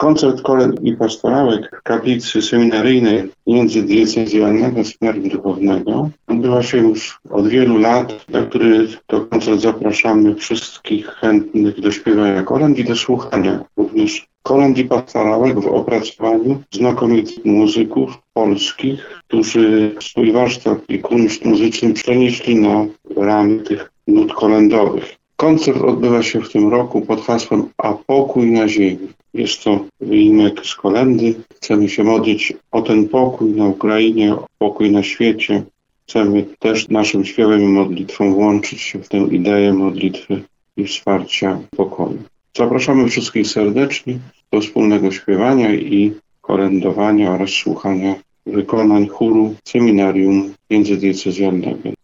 Koncert kolęd i pastorałek w kaplicy seminaryjnej międzydiecezjalnego seminarium duchownego odbywa się już od wielu lat, na który to koncert zapraszamy wszystkich chętnych do śpiewania kolęd i do słuchania również kolęd i pastorałek w opracowaniu znakomitych muzyków polskich, którzy swój warsztat i kunszt muzyczny przenieśli na ramy tych nut kolędowych. Koncert odbywa się w tym roku pod hasłem „A pokój na ziemi”. Jest to wycinek z kolendy. Chcemy się modlić o ten pokój na Ukrainie, o pokój na świecie. Chcemy też naszym śpiewem i modlitwą włączyć się w tę ideę modlitwy i wsparcia pokoju. Zapraszamy wszystkich serdecznie do wspólnego śpiewania i kolędowania oraz słuchania wykonań chóru seminarium międzydiecezjalnego.